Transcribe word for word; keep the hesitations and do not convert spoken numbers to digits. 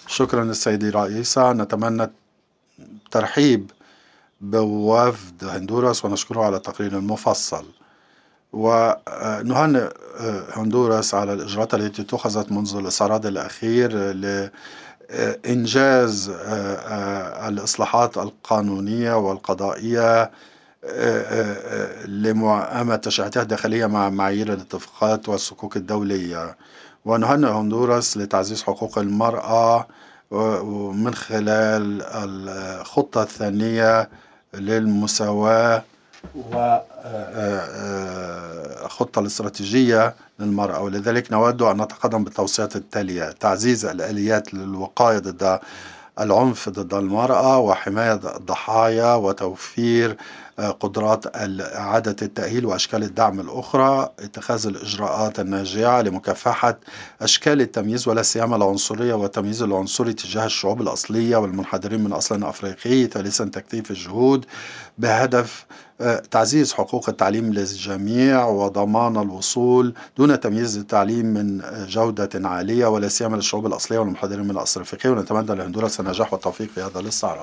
شكرا للسيدة رئيسة. نتمنى الترحيب بوفد هندوراس ونشكره على التقرير المفصل، ونهنئ هندوراس على الإجراءات التي اتخذت منذ الإصرار الأخير لإنجاز الإصلاحات القانونية والقضائية لموائمة تشريعاتها الداخلية مع معايير الاتفاقات والصكوك الدولية. ونهنئ هندوراس لتعزيز حقوق المرأة ومن خلال الخطة الثانية للمساواة والخطة الاستراتيجية للمرأة. ولذلك نود أن نتقدم بالتوصيات التالية: تعزيز الآليات للوقاية ضد العنف ضد المرأة وحماية الضحايا وتوفير قدرات إعادة التأهيل وأشكال الدعم الأخرى، اتخاذ الإجراءات الناجعة لمكافحة أشكال التمييز ولا سيما العنصرية والتمييز العنصري تجاه الشعوب الأصلية والمنحدرين من أصل أفريقي. ثالثا تكثيف الجهود بهدف تعزيز حقوق التعليم للجميع وضمان الوصول دون تمييز التعليم من جودة عالية ولا سيما للشعوب الأصلية والمنحدرين من الأصل الأفريقي. ونتمنى لهندوراس النجاح والتوفيق في هذا الاستعراض.